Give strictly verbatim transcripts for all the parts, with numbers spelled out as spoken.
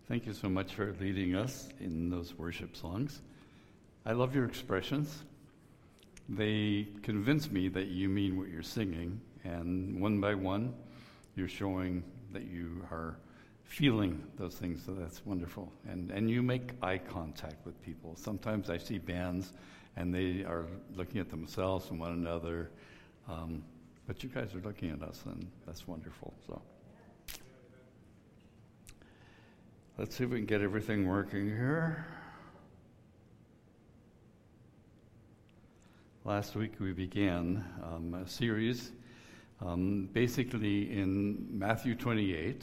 Thank you so much for leading us in those worship songs. I love your expressions. They convince me that you mean what you're singing, and one by one, you're showing that you are feeling those things, so that's wonderful. And and you make eye contact with people. Sometimes I see bands, and they are looking at themselves and one another, um, but you guys are looking at us, and that's wonderful. So let's see if we can get everything working here. Last week we began um, a series um, basically in Matthew twenty-eight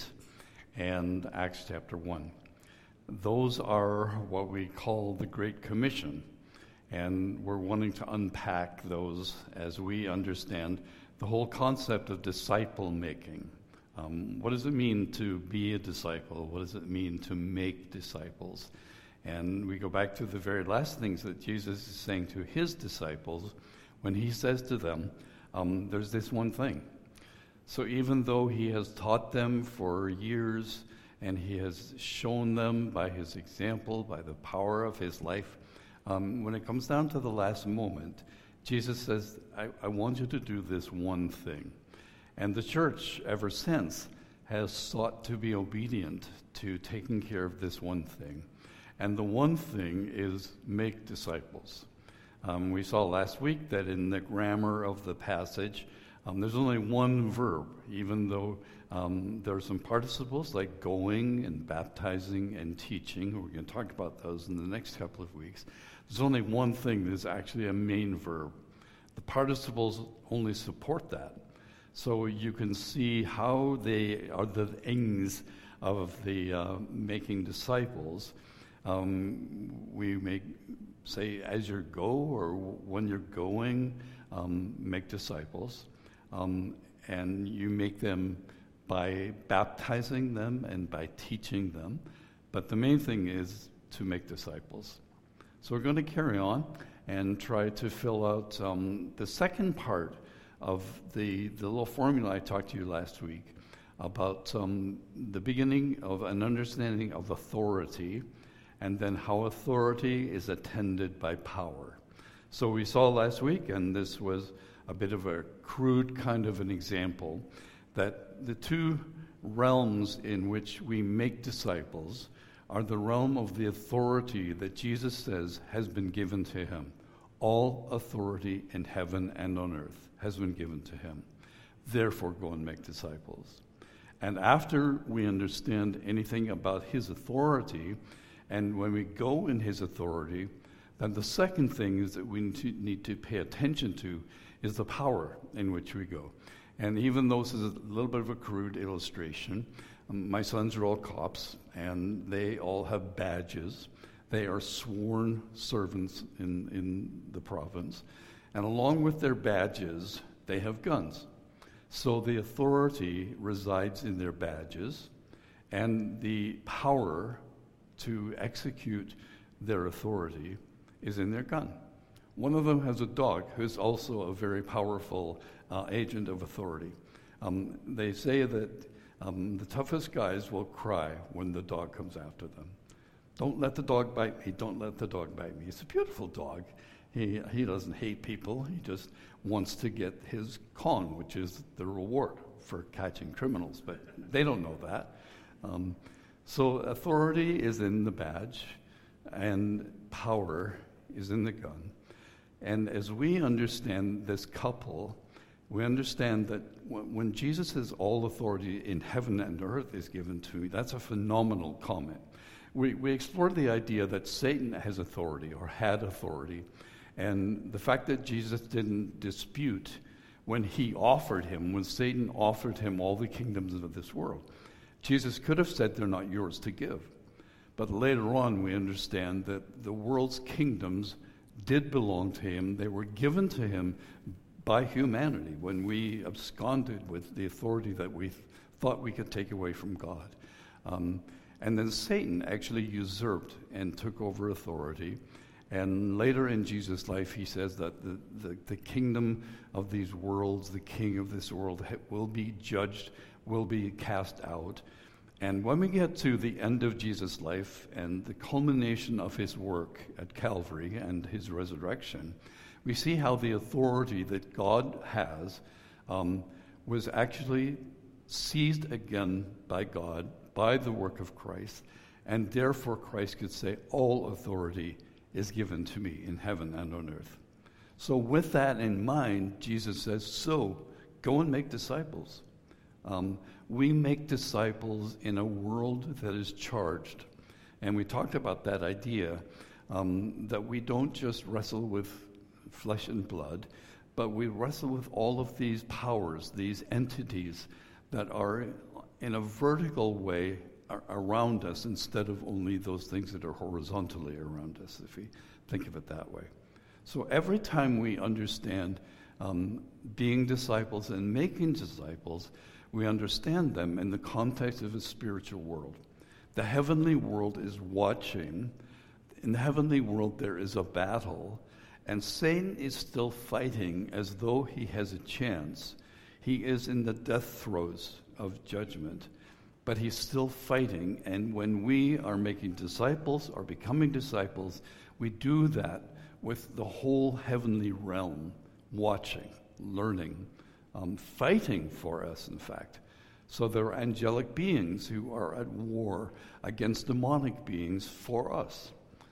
and Acts chapter one. Those are what we call the Great Commission, and we're wanting to unpack those as we understand the whole concept of disciple making. Um, what does it mean to be a disciple? What does it mean to make disciples? And we go back to the very last things that Jesus is saying to his disciples when he says to them, um, there's this one thing. So even though he has taught them for years and he has shown them by his example, by the power of his life, um, when it comes down to the last moment, Jesus says, I, I want you to do this one thing. And the church, ever since, has sought to be obedient to taking care of this one thing. And the one thing is make disciples. Um, we saw last week that in the grammar of the passage, um, there's only one verb, even though um, there are some participles like going and baptizing and teaching. We're going to talk about those in the next couple of weeks. There's only one thing that's actually a main verb. The participles only support that. So you can see how they are the ings of the uh, making disciples. Um, we may say, as you go or when you're going, um, make disciples. Um, and you make them by baptizing them and by teaching them. But the main thing is to make disciples. So we're going to carry on and try to fill out um, the second part of the, the little formula I talked to you last week about um, the beginning of an understanding of authority and then how authority is attended by power. So we saw last week, and this was a bit of a crude kind of an example, that the two realms in which we make disciples are the realm of the authority that Jesus says has been given to him. All authority in heaven and on earth has been given to him. Therefore, go and make disciples. And after we understand anything about his authority, and when we go in his authority, then the second thing is that we need to pay attention to is the power in which we go. And even though this is a little bit of a crude illustration, um, my sons are all cops, and they all have badges. They are sworn servants in, in the province. And along with their badges, they have guns. So the authority resides in their badges, and the power to execute their authority is in their gun. One of them has a dog who's also a very powerful uh, agent of authority. Um, they say that um, the toughest guys will cry when the dog comes after them. Don't let the dog bite me, don't let the dog bite me. It's a beautiful dog. He he doesn't hate people, he just wants to get his con, which is the reward for catching criminals, but they don't know that. Um, so authority is in the badge, and power is in the gun. And as we understand this couple, we understand that when Jesus says all authority in heaven and earth is given to me, that's a phenomenal comment. We we explored the idea that Satan has authority or had authority, and the fact that Jesus didn't dispute when he offered him, when Satan offered him all the kingdoms of this world. Jesus could have said they're not yours to give. But later on we understand that the world's kingdoms did belong to him. They were given to him by humanity when we absconded with the authority that we th- thought we could take away from God. Um, and then Satan actually usurped and took over authority. And later in Jesus' life, he says that the, the, the kingdom of these worlds, the king of this world, will be judged, will be cast out. And when we get to the end of Jesus' life and the culmination of his work at Calvary and his resurrection, we see how the authority that God has um, was actually seized again by God, by the work of Christ, and therefore Christ could say, all authority is given to me in heaven and on earth. So with that in mind, Jesus says, so go and make disciples. Um, we make disciples in a world that is charged. And we talked about that idea um, that we don't just wrestle with flesh and blood, but we wrestle with all of these powers, these entities that are in a vertical way around us instead of only those things that are horizontally around us, if we think of it that way. So every time we understand um, being disciples and making disciples, we understand them in the context of a spiritual world. The heavenly world is watching. In the heavenly world, there is a battle, and Satan is still fighting as though he has a chance. He is in the death throes of judgment, but he's still fighting. And when we are making disciples or becoming disciples, we do that with the whole heavenly realm watching, learning, um, fighting for us, in fact. So there are angelic beings who are at war against demonic beings for us.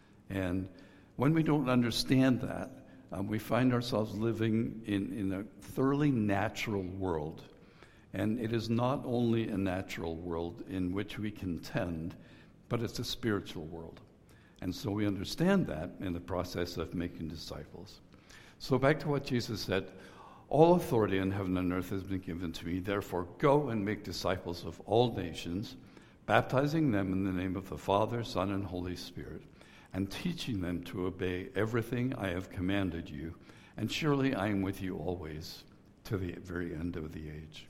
And when we don't understand that, um, we find ourselves living in, in a thoroughly natural world. And it is not only a natural world in which we contend, but it's a spiritual world. And so we understand that in the process of making disciples. So back to what Jesus said, all authority in heaven and earth has been given to me. Therefore, go and make disciples of all nations, baptizing them in the name of the Father, Son, and Holy Spirit, and teaching them to obey everything I have commanded you. And surely I am with you always to the very end of the age.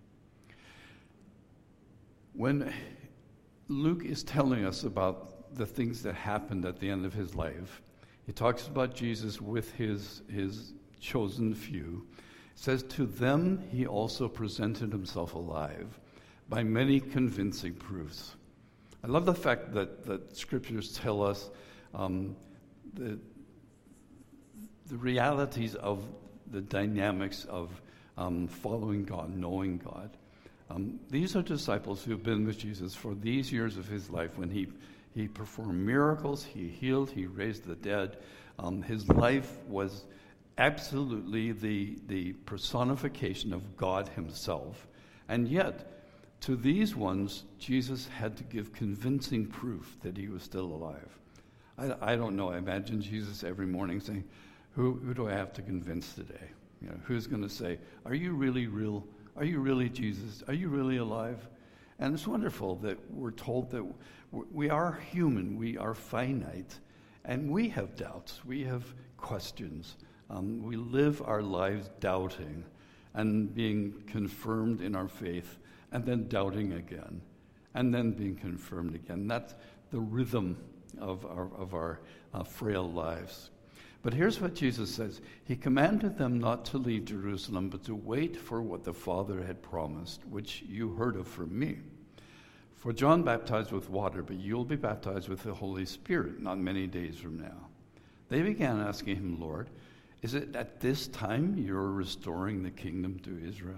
When Luke is telling us about the things that happened at the end of his life, he talks about Jesus with his, his chosen few. It says, to them he also presented himself alive by many convincing proofs. I love the fact that, that scriptures tell us um, the, the realities of the dynamics of um, following God, knowing God. Um, these are disciples who have been with Jesus for these years of his life when he, he performed miracles, he healed, he raised the dead. Um, his life was absolutely the, the personification of God himself. And yet, to these ones, Jesus had to give convincing proof that he was still alive. I, I don't know. I imagine Jesus every morning saying, who, who do I have to convince today? You know, who's going to say, are you really real? Are you really Jesus? Are you really alive? And it's wonderful that we're told that we are human, we are finite, and we have doubts, we have questions. Um, we live our lives doubting and being confirmed in our faith, and then doubting again, and then being confirmed again. That's the rhythm of our, of our uh, frail lives. But here's what Jesus says. He commanded them not to leave Jerusalem, but to wait for what the Father had promised, which you heard of from me. For John baptized with water, but you'll be baptized with the Holy Spirit not many days from now. They began asking him, Lord, is it at this time you're restoring the kingdom to Israel?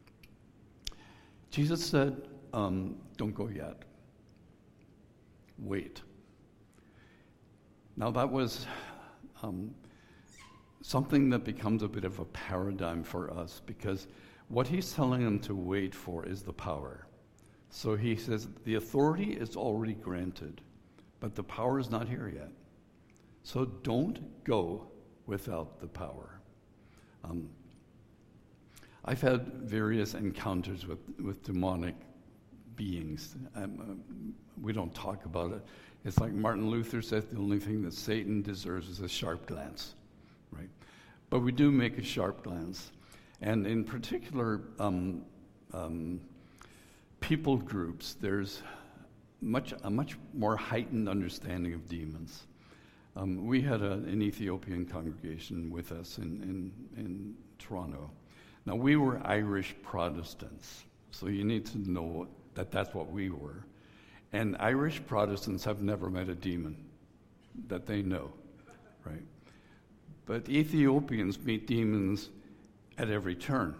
Jesus said, um, don't go yet. Wait. Now that was um, something that becomes a bit of a paradigm for us, because what he's telling them to wait for is the power. So he says the authority is already granted, but the power is not here yet. So don't go without the power. Um, I've had various encounters with, with demonic beings. Um, uh, we don't talk about it. It's like Martin Luther said, the only thing that Satan deserves is a sharp glance, right? But we do make a sharp glance. And in particular, um, um, people groups, there's much a much more heightened understanding of demons. Um, we had a, an Ethiopian congregation with us in, in, in Toronto. Now, we were Irish Protestants, so you need to know that that's what we were. And Irish Protestants have never met a demon that they know, right? But Ethiopians meet demons at every turn.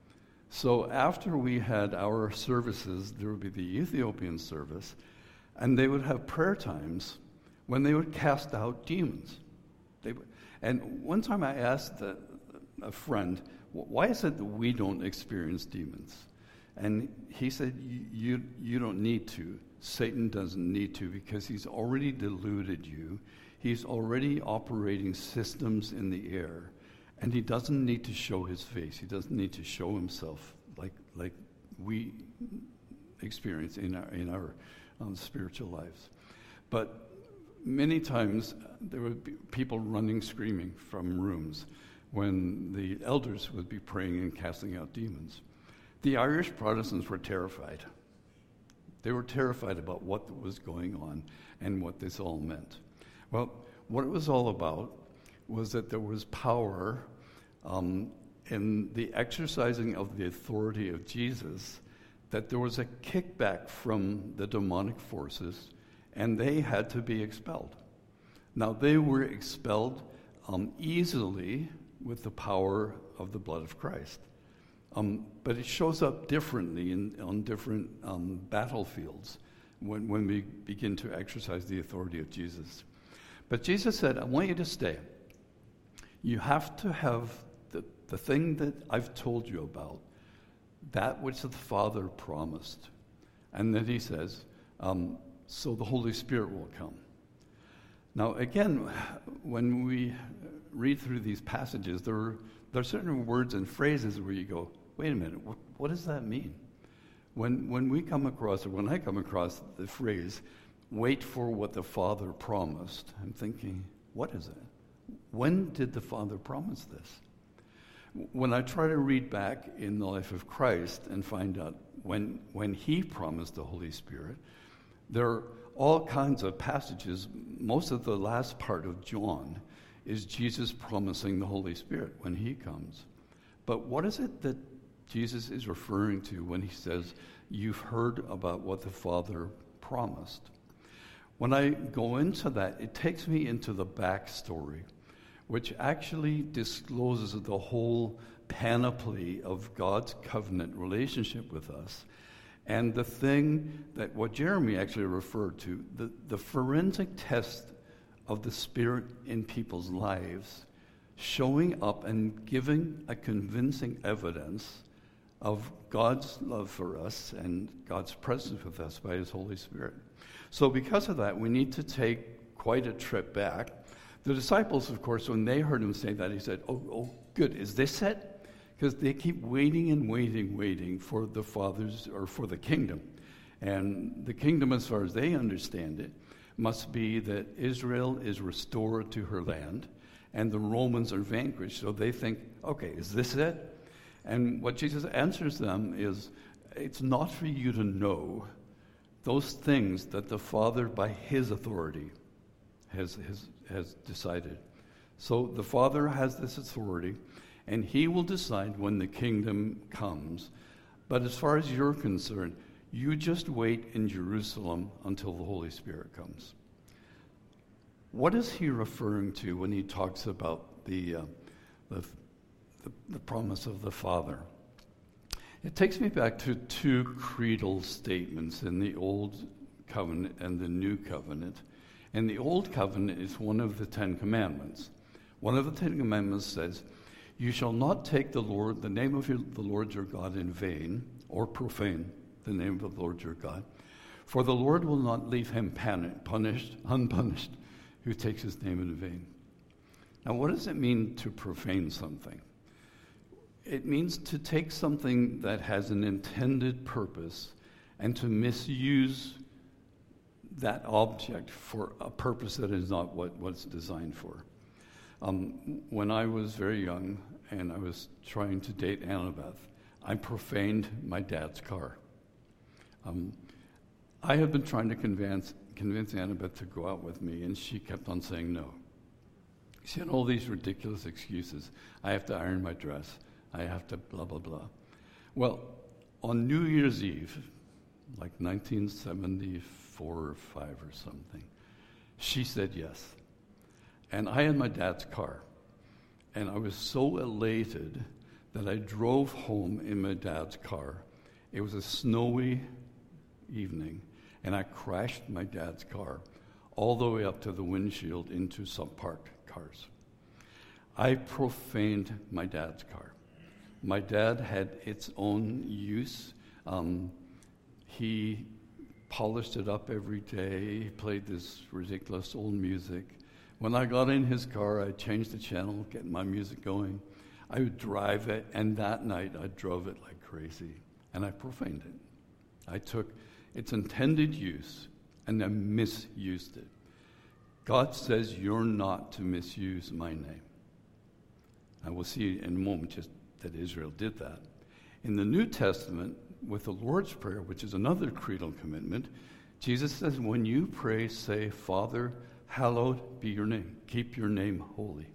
So after we had our services, there would be the Ethiopian service, and they would have prayer times when they would cast out demons. They would, and one time I asked a, a friend, why is it that we don't experience demons? And he said, you, you don't need to. Satan doesn't need to, because he's already deluded you. He's already operating systems in the air. And he doesn't need to show his face. He doesn't need to show himself like like we experience in our in our um, spiritual lives. But many times there would be people running, screaming from rooms when the elders would be praying and casting out demons. The Irish Protestants were terrified. They were terrified about what was going on and what this all meant. Well, what it was all about was that there was power um, in the exercising of the authority of Jesus, that there was a kickback from the demonic forces, and they had to be expelled. Now, they were expelled um, easily with the power of the blood of Christ. Um, but it shows up differently in, on different um, battlefields when, when we begin to exercise the authority of Jesus. But Jesus said, I want you to stay. You have to have the, the thing that I've told you about, that which the Father promised. And then he says, um, so the Holy Spirit will come. Now, again, when we read through these passages, there are, there are certain words and phrases where you go, wait a minute, what, what does that mean? When, when we come across, or when I come across the phrase, wait for what the Father promised, I'm thinking, what is it? When did the Father promise this? When I try to read back in the life of Christ and find out when, when he promised the Holy Spirit, there are all kinds of passages. Most of the last part of John is Jesus promising the Holy Spirit when he comes. But what is it that Jesus is referring to when he says, you've heard about what the Father promised? When I go into that, it takes me into the backstory, which actually discloses the whole panoply of God's covenant relationship with us. And the thing that what Jeremy actually referred to, the, the forensic test of the Spirit in people's lives, showing up and giving a convincing evidence of God's love for us and God's presence with us by his Holy Spirit. So because of that, we need to take quite a trip back. The disciples, of course, when they heard him say that, he said, oh, oh good, is this it? Because they keep waiting and waiting, waiting for the Father's, or for the kingdom. And the kingdom, as far as they understand it, must be that Israel is restored to her land and the Romans are vanquished. So they think, okay, is this it? And what Jesus answers them is, it's not for you to know those things that the Father, by his authority, has, has, has decided. So the Father has this authority, and he will decide when the kingdom comes. But as far as you're concerned, you just wait in Jerusalem until the Holy Spirit comes. What is he referring to when he talks about the, uh, the, the, the promise of the Father? It takes me back to two creedal statements in the Old Covenant and the New Covenant. And the Old Covenant is one of the Ten Commandments. One of the Ten Commandments says, you shall not take the Lord, the name of your, the Lord your God in vain, or profane the name of the Lord your God. For the Lord will not leave him punished, unpunished, who takes his name in vain. Now, what does it mean to profane something? It means to take something that has an intended purpose and to misuse that object for a purpose that is not what, what it's designed for. Um, when I was very young and I was trying to date Annabeth, I profaned my dad's car. Um, I had been trying to convince, convince Annabeth to go out with me, and she kept on saying no. She had all these ridiculous excuses. I have to iron my dress. I have to blah, blah, blah. Well, on New Year's Eve, like nineteen seventy-four or five or something. She said yes. And I had my dad's car. And I was so elated that I drove home in my dad's car. It was a snowy evening, and I crashed my dad's car all the way up to the windshield into some parked cars. I profaned my dad's car. My dad had its own use. Um, he polished it up every day. He played this ridiculous old music. When I got in his car, I changed the channel, get my music going. I would drive it, and that night I drove it like crazy, and I profaned it. I took its intended use, and I misused it. God says you're not to misuse my name. And we'll see in a moment just that Israel did that. In the New Testament, with the Lord's Prayer, which is another creedal commitment, Jesus says, when you pray, say, Father, hallowed be your name. Keep your name holy.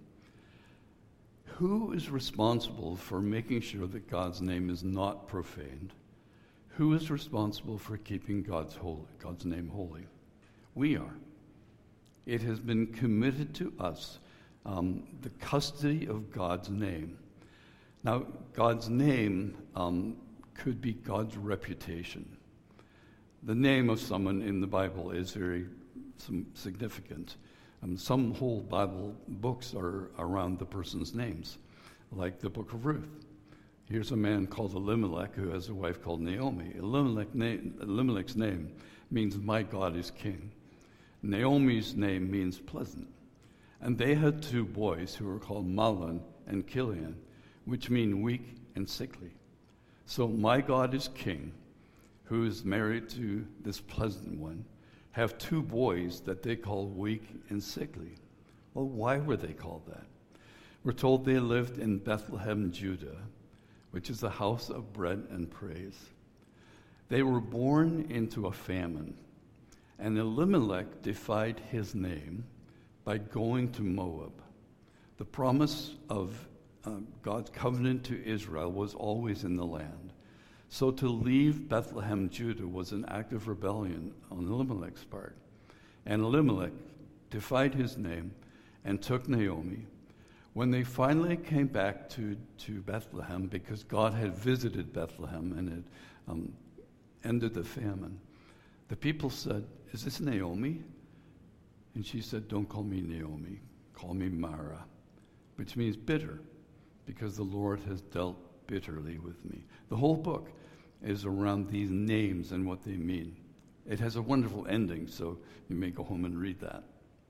Who is responsible for making sure that God's name is not profaned? Who is responsible for keeping God's holy, God's name holy? We are. It has been committed to us, um, the custody of God's name. Now, God's name um, could be God's reputation. The name of someone in the Bible is very some significant. Um, some whole Bible books are around the person's names, like the book of Ruth. Here's a man called Elimelech who has a wife called Naomi. Elimelech name, Elimelech's name means my God is king. Naomi's name means pleasant. And they had two boys who were called Mahlon and Chilion, which mean weak and sickly. So my God is king, who is married to this pleasant one, have two boys that they call weak and sickly. Well, why were they called that? We're told they lived in Bethlehem, Judah, which is the house of bread and praise. They were born into a famine, and Elimelech defied his name by going to Moab. The promise of uh, God's covenant to Israel was always in the land. So to leave Bethlehem, Judah, was an act of rebellion on Elimelech's part. And Elimelech defied his name and took Naomi. When they finally came back to, to Bethlehem, because God had visited Bethlehem and had um, ended the famine, the people said, "Is this Naomi?" And she said, "Don't call me Naomi, call me Mara," which means bitter, because the Lord has dealt bitterly with me. The whole book is around these names and what they mean. It has a wonderful ending, so you may go home and read that.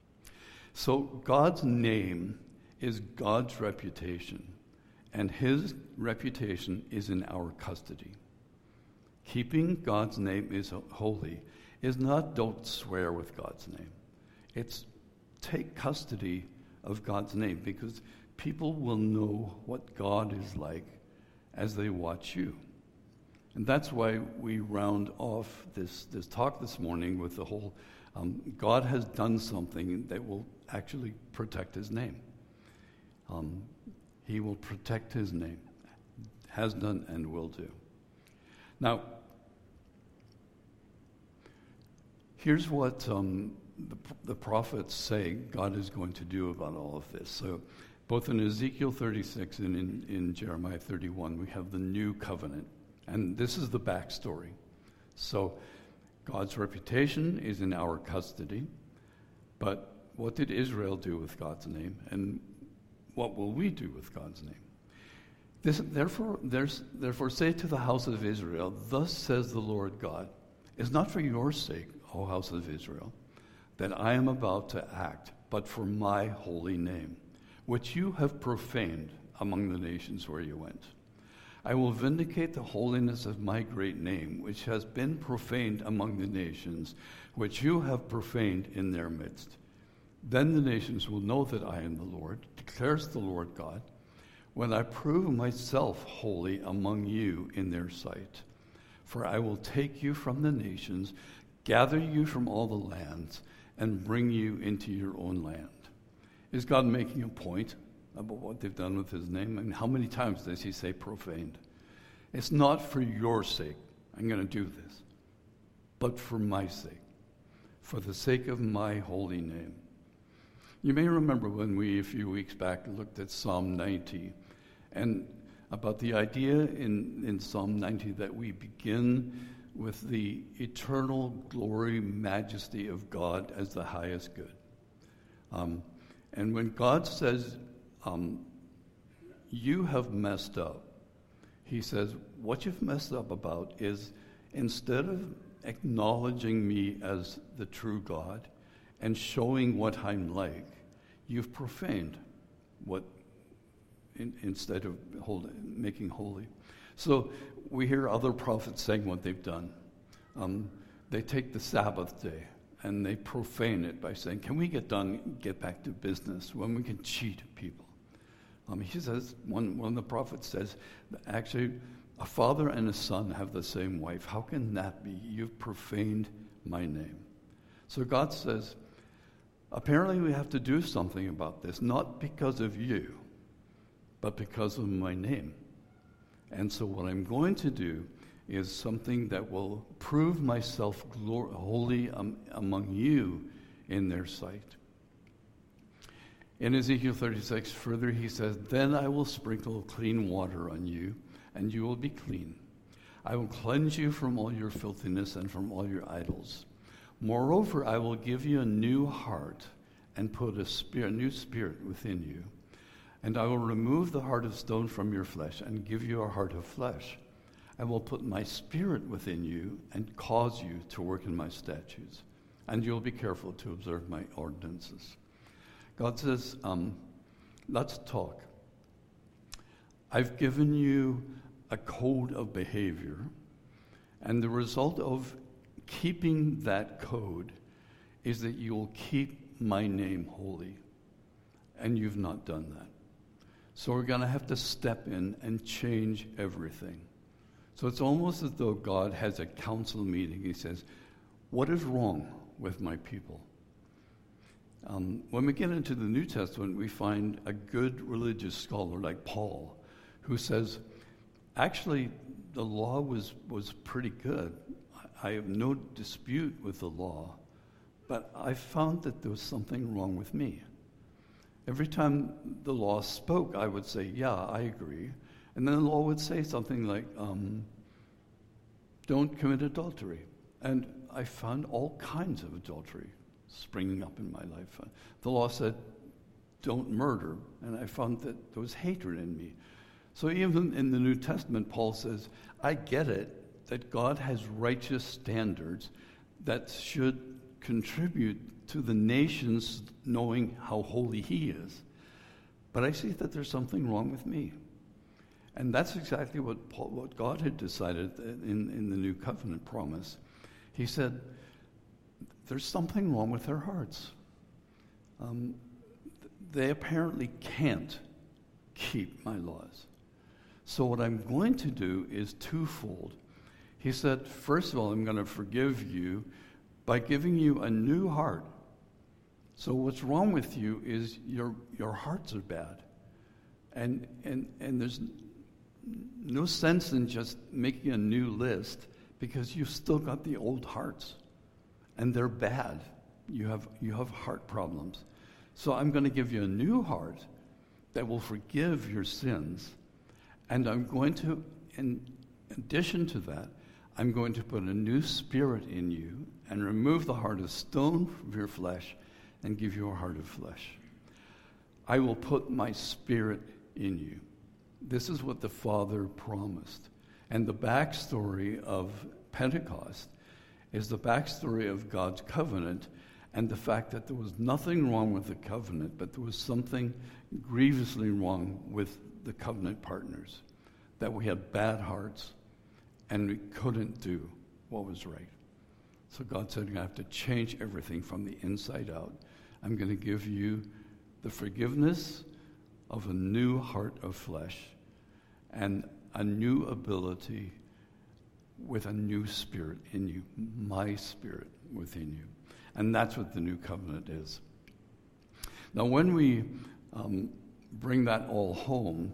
So God's name is God's reputation, and his reputation is in our custody. Keeping God's name is holy is not don't swear with God's name. It's take custody of God's name, because people will know what God is like as they watch you. And that's why we round off this, this talk this morning with the whole, um, God has done something that will actually protect his name. Um, he will protect his name, has done and will do. Now, here's what um, the, the prophets say God is going to do about all of this. So both in Ezekiel thirty-six and in, in Jeremiah thirty-one, we have the new covenant. And this is the backstory. So God's reputation is in our custody, but what did Israel do with God's name, and what will we do with God's name? This, therefore, there's, therefore say to the house of Israel, thus says the Lord God, it's not for your sake, O house of Israel, that I am about to act, but for my holy name, which you have profaned among the nations where you went. I will vindicate the holiness of my great name, which has been profaned among the nations, which you have profaned in their midst. Then the nations will know that I am the Lord, declares the Lord God, when I prove myself holy among you in their sight. For I will take you from the nations, gather you from all the lands, and bring you into your own land. Is God making a point about what they've done with his name? And how many times does he say profaned? It's not for your sake I'm going to do this. but for my sake, for the sake of my holy name. You may remember when we, a few weeks back, looked at Psalm ninety, and about the idea in, in Psalm ninety that we begin with the eternal glory, majesty of God as the highest good. Um, and when God says, um, you have messed up, he says, what you've messed up about is instead of acknowledging me as the true God and showing what I'm like, you've profaned what in, instead of hold, making holy. So we hear other prophets saying what they've done. Um, they take the Sabbath day and they profane it by saying, can we get done, get back to business when we can cheat people? Um, he says, one, one of the prophets says, actually, a father and a son have the same wife. How can that be? You've profaned my name. So God says, apparently we have to do something about this, not because of you, but because of my name. And so what I'm going to do is something that will prove myself glor- holy um, among you in their sight. In Ezekiel thirty-six, further he says, then I will sprinkle clean water on you, and you will be clean. I will cleanse you from all your filthiness and from all your idols. Moreover, I will give you a new heart and put a, spirit, a new spirit within you. And I will remove the heart of stone from your flesh and give you a heart of flesh. I will put my spirit within you and cause you to work in my statutes. And you'll be careful to observe my ordinances. God says, um, let's talk. I've given you a code of behavior, and the result of keeping that code is that you will keep my name holy, and you've not done that. So we're going to have to step in and change everything. So it's almost as though God has a council meeting. He says, what is wrong with my people? Um, when we get into the New Testament, we find a good religious scholar like Paul, who says, actually, the law was, was pretty good. I have no dispute with the law, but I found that there was something wrong with me. Every time the law spoke, I would say, yeah, I agree. And then the law would say something like, um, don't commit adultery. And I found all kinds of adultery springing up in my life. The law said, don't murder. And I found that there was hatred in me. So even in the New Testament, Paul says, I get it that God has righteous standards that should contribute to the nations knowing how holy he is. But I see that there's something wrong with me. And that's exactly what Paul, what God had decided in, in the New Covenant promise. He said, there's something wrong with their hearts. Um, they apparently can't keep my laws. So what I'm going to do is twofold. He said, first of all, I'm going to forgive you by giving you a new heart. So what's wrong with you is your your hearts are bad. And and and there's no sense in just making a new list because you've still got the old hearts. And they're bad. You have you have heart problems. So I'm going to give you a new heart that will forgive your sins. And I'm going to, in addition to that, I'm going to put a new spirit in you and remove the heart of stone from your flesh and give you a heart of flesh. I will put my spirit in you. This is what the Father promised. And the backstory of Pentecost is the backstory of God's covenant and the fact that there was nothing wrong with the covenant, but there was something grievously wrong with the covenant partners, that we had bad hearts and we couldn't do what was right. So God said, I have to change everything from the inside out. I'm going to give you the forgiveness of a new heart of flesh and a new ability with a new spirit in you, my spirit within you. And that's what the new covenant is. Now, when we um, bring that all home,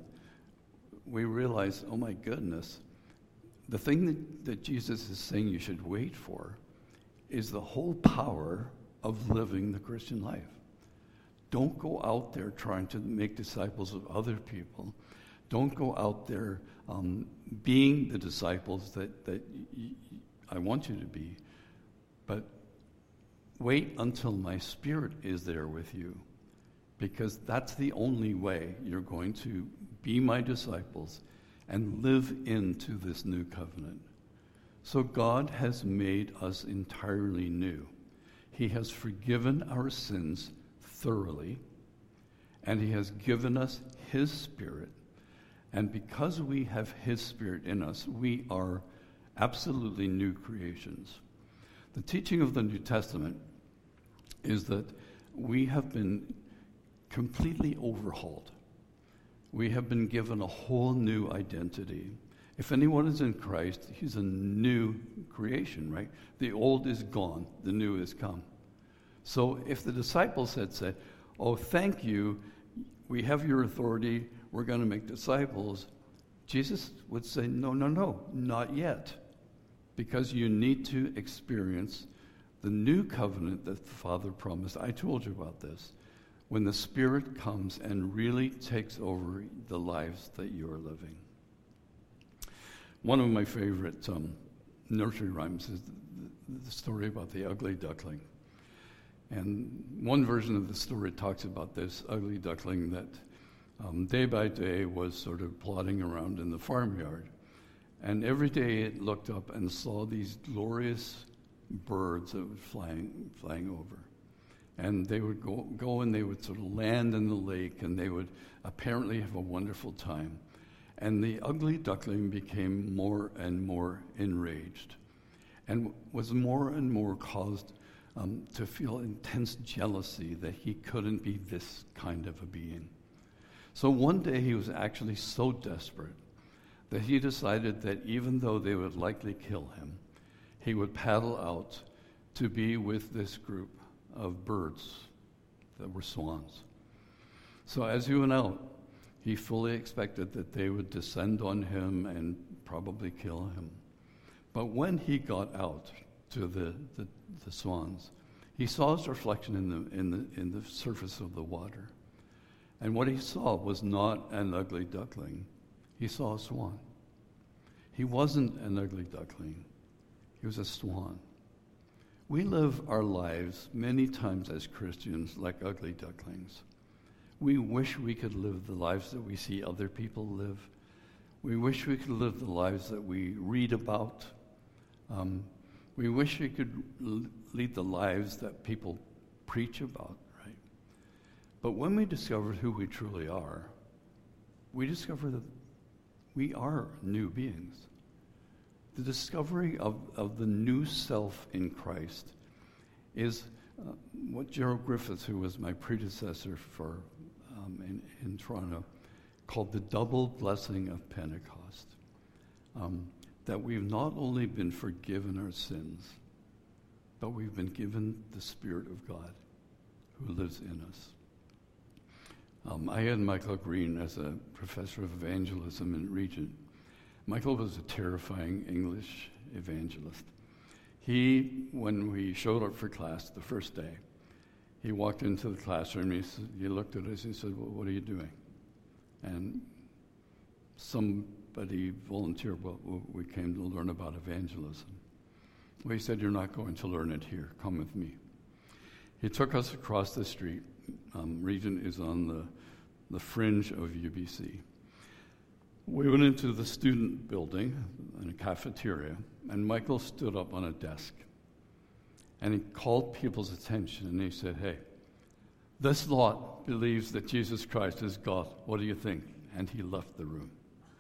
we realize, oh my goodness, the thing that, that Jesus is saying you should wait for is the whole power of living the Christian life. Don't go out there trying to make disciples of other people. Don't go out there um, being the disciples that, that y- y- I want you to be. But wait until my Spirit is there with you, because that's the only way you're going to be my disciples and live into this new covenant. So God has made us entirely new. He has forgiven our sins thoroughly, and he has given us his Spirit. And because we have his Spirit in us, we are absolutely new creations. The teaching of the New Testament is that we have been completely overhauled. We have been given a whole new identity. If anyone is in Christ, he's a new creation, right? The old is gone, the new is come. So if the disciples had said, oh, thank you, we have your authority, we're going to make disciples, Jesus would say, no, no, no, not yet. Because you need to experience the new covenant that the Father promised. I told you about this. When the Spirit comes and really takes over the lives that you are living. One of my favorite um, nursery rhymes is the, the story about the ugly duckling. And one version of the story talks about this ugly duckling that um, day by day was sort of plodding around in the farmyard. And every day it looked up and saw these glorious birds that were flying, flying over. And they would go, go and they would sort of land in the lake, and they would apparently have a wonderful time. And the ugly duckling became more and more enraged, and was more and more caused um, to feel intense jealousy that he couldn't be this kind of a being. So one day he was actually so desperate that he decided that even though they would likely kill him, he would paddle out to be with this group of birds that were swans. So as he went out, he fully expected that they would descend on him and probably kill him. But when he got out to the, the, the swans, he saw his reflection in the, in the, in the surface of the water. And what he saw was not an ugly duckling. He saw a swan. He wasn't an ugly duckling. He was a swan. We live our lives many times as Christians like ugly ducklings. We wish we could live the lives that we see other people live. We wish we could live the lives that we read about. Um, we wish we could l- lead the lives that people preach about, right? But when we discover who we truly are, we discover that we are new beings. The discovery of, of the new self in Christ is uh, what Gerald Griffiths, who was my predecessor for um, in, in Toronto, called the double blessing of Pentecost. Um, that we've not only been forgiven our sins, but we've been given the Spirit of God who lives in us. Um, I had Michael Green as a professor of evangelism in Regent. Michael was a terrifying English evangelist. He, when we showed up for class the first day, he walked into the classroom, he, said, he looked at us, and he said, well, what are you doing? And somebody volunteered, well, we came to learn about evangelism. Well, he said, you're not going to learn it here, come with me. He took us across the street. Um, Regent is on the, the fringe of U B C. We went into the student building in a cafeteria, and Michael stood up on a desk. And he called people's attention, and he said, hey, this lot believes that Jesus Christ is God. What do you think? And he left the room.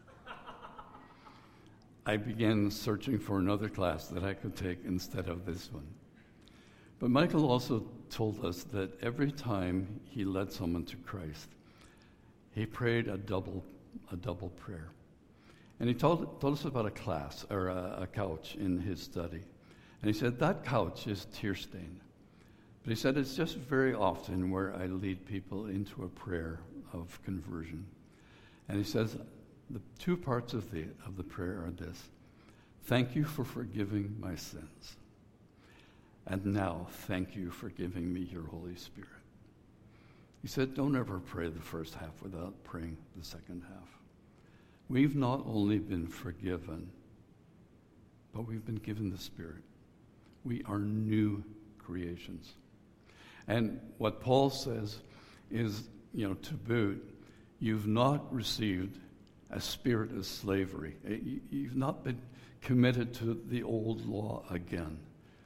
I began searching for another class that I could take instead of this one. But Michael also told us that every time he led someone to Christ, he prayed a double a double prayer. And he told, told us about a class, or a, a couch in his study. And he said, that couch is tear-stained. But he said, it's just very often where I lead people into a prayer of conversion. And he says, the two parts of the, of the prayer are this: thank you for forgiving my sins. And now, thank you for giving me your Holy Spirit. He said, don't ever pray the first half without praying the second half. We've not only been forgiven, but we've been given the Spirit. We are new creations. And what Paul says is, you know, to boot, you've not received a spirit of slavery. You've not been committed to the old law again.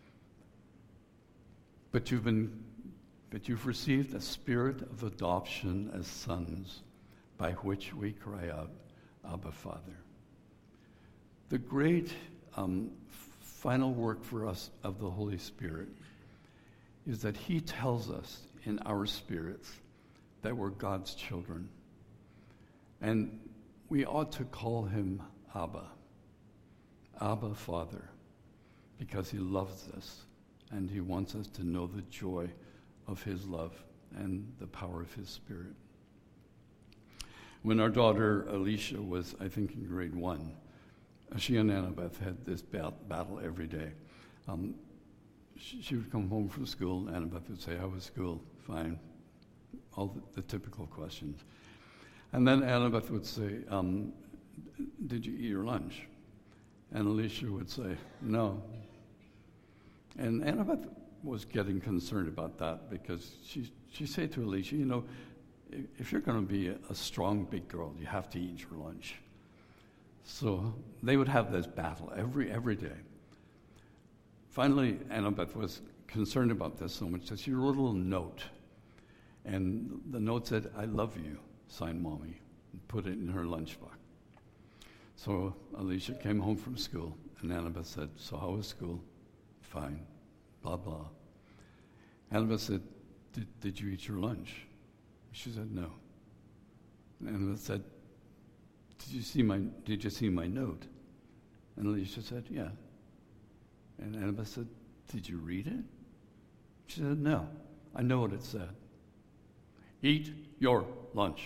But you've been, but you've received a spirit of adoption as sons, by which we cry out, Abba, Father. The great um, final work for us of the Holy Spirit is that he tells us in our spirits that we're God's children. And we ought to call him Abba, Abba, Father, because he loves us and he wants us to know the joy of his love and the power of his Spirit. When our daughter Alicia was, I think, in grade one, she and Annabeth had this bat- battle every day. Um, she, she would come home from school, and Annabeth would say, how was school? Fine. All the, the typical questions. And then Annabeth would say, um, did you eat your lunch? And Alicia would say, no. And Annabeth was getting concerned about that because she she said to Alicia, you know, if, if you're going to be a, a strong big girl, you have to eat your lunch. So they would have this battle every every day. Finally, Annabeth was concerned about this so much that she wrote a little note. And the note said, I love you, signed Mommy, and put it in her lunchbox. So Alicia came home from school, and Annabeth said, so how was school? Fine, blah, blah. Annabeth said, did, did you eat your lunch? She said, no. And Annabeth said, did you see my, did you see my note? And Alicia said, yeah. And Annabeth said, did you read it? She said, no, I know what it said. Eat your lunch.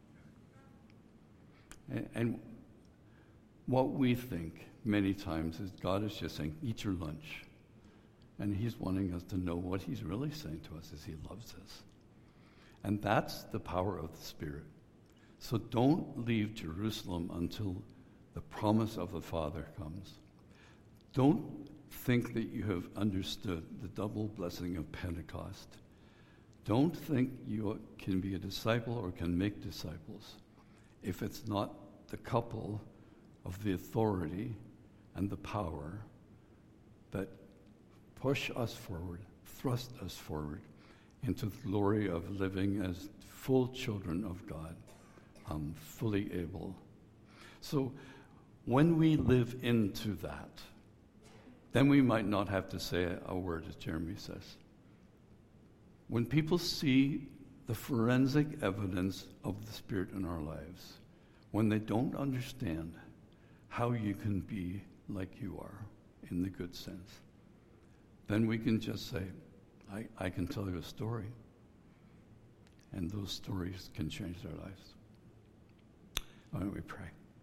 And, and what we think many times is God is just saying, eat your lunch. And he's wanting us to know what he's really saying to us is he loves us. And that's the power of the Spirit. So don't leave Jerusalem until the promise of the Father comes. Don't think that you have understood the double blessing of Pentecost. Don't think you can be a disciple or can make disciples if it's not the couple of the authority and the power that push us forward, thrust us forward into the glory of living as full children of God, um, fully able. So when we live into that, then we might not have to say a word, as Jeremy says. When people see the forensic evidence of the Spirit in our lives, when they don't understand how you can be like you are, in the good sense, then we can just say, I, I can tell you a story, and those stories can change their lives. Why don't we pray?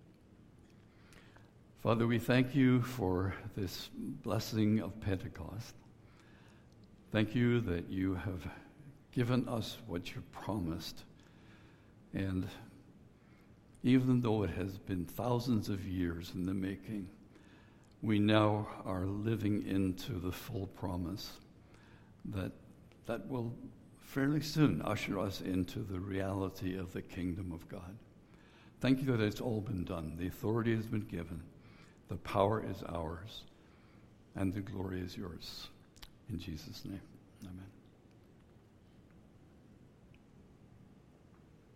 Father, we thank you for this blessing of Pentecost. Thank you that you have given us what you promised. And even though it has been thousands of years in the making, we now are living into the full promise that that will fairly soon usher us into the reality of the kingdom of God. Thank you that it's all been done. The authority has been given. The power is ours. And the glory is yours. In Jesus' name, amen.